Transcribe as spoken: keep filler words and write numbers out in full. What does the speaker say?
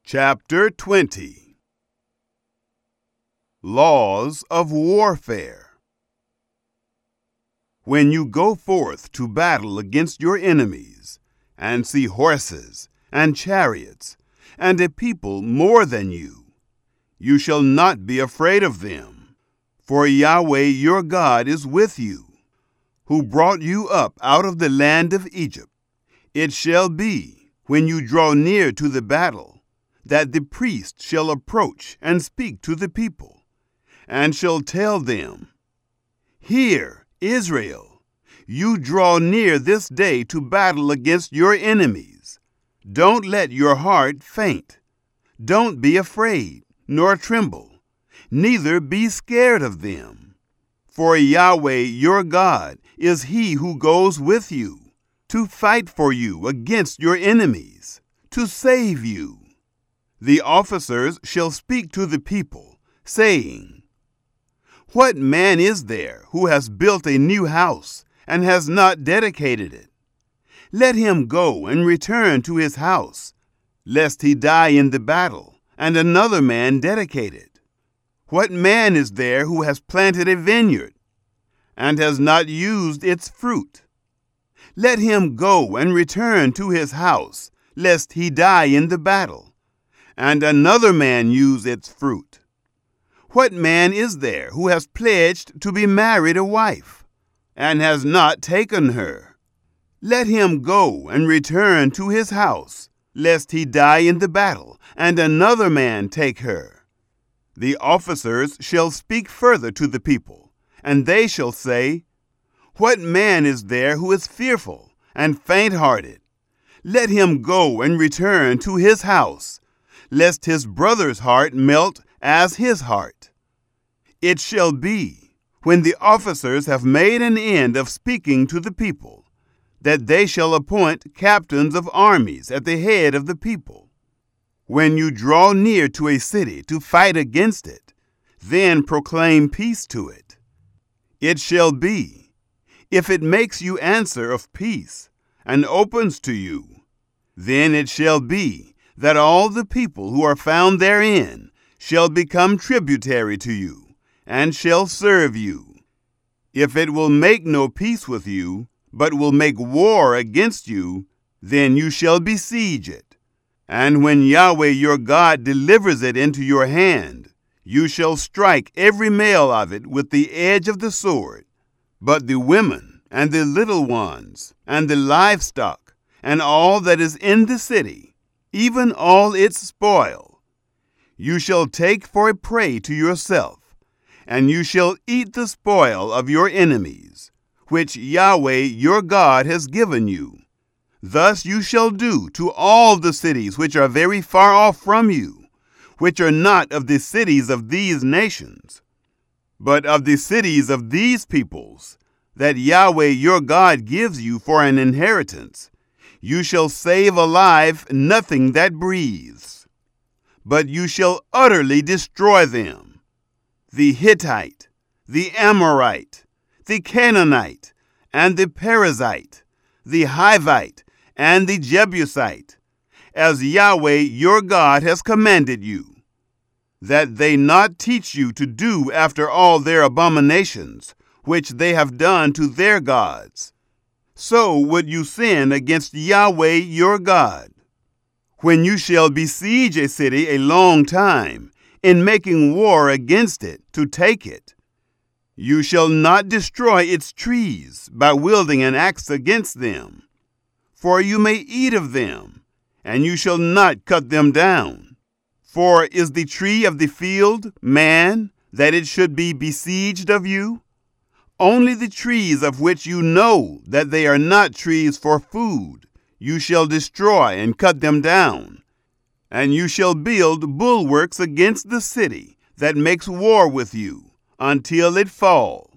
Chapter twenty. Laws of Warfare. When you go forth to battle against your enemies, and see horses and chariots, and a people more than you, you shall not be afraid of them, for Yahweh your God is with you, who brought you up out of the land of Egypt. It shall be, when you draw near to the battle, that the priest shall approach and speak to the people, and shall tell them, Hear, Israel, you draw near this day to battle against your enemies. Don't let your heart faint. Don't be afraid, nor tremble, neither be scared of them. For Yahweh your God is he who goes with you, to fight for you against your enemies, to save you. The officers shall speak to the people, saying, What man is there who has built a new house and has not dedicated it? Let him go and return to his house, lest he die in the battle, and another man dedicate it. What man is there who has planted a vineyard and has not used its fruit? Let him go and return to his house, lest he die in the battle, and another man use its fruit. What man is there who has pledged to be married a wife, and has not taken her? Let him go and return to his house, lest he die in the battle, and another man take her. The officers shall speak further to the people, and they shall say, What man is there who is fearful and faint-hearted? Let him go and return to his house, lest his brother's heart melt as his heart. It shall be, when the officers have made an end of speaking to the people, that they shall appoint captains of armies at the head of the people. When you draw near to a city to fight against it, then proclaim peace to it. It shall be, if it makes you answer of peace, and opens to you, then it shall be, that all the people who are found therein shall become tributary to you, and shall serve you. If it will make no peace with you, but will make war against you, then you shall besiege it. And when Yahweh your God delivers it into your hand, you shall strike every male of it with the edge of the sword. But the women, and the little ones, and the livestock, and all that is in the city, even all its spoil, you shall take for a prey to yourself, and you shall eat the spoil of your enemies, which Yahweh your God has given you. Thus you shall do to all the cities which are very far off from you, which are not of the cities of these nations, but of the cities of these peoples, that Yahweh your God gives you for an inheritance. You shall save alive nothing that breathes, but you shall utterly destroy them: the Hittite, the Amorite, the Canaanite, and the Perizzite, the Hivite, and the Jebusite, as Yahweh your God has commanded you, that they not teach you to do after all their abominations, which they have done to their gods. So would you sin against Yahweh your God. When you shall besiege a city a long time, in making war against it to take it, you shall not destroy its trees by wielding an axe against them. For you may eat of them, and you shall not cut them down. For is the tree of the field man, that it should be besieged of you? Only the trees of which you know that they are not trees for food, you shall destroy and cut them down. And you shall build bulwarks against the city that makes war with you, until it fall.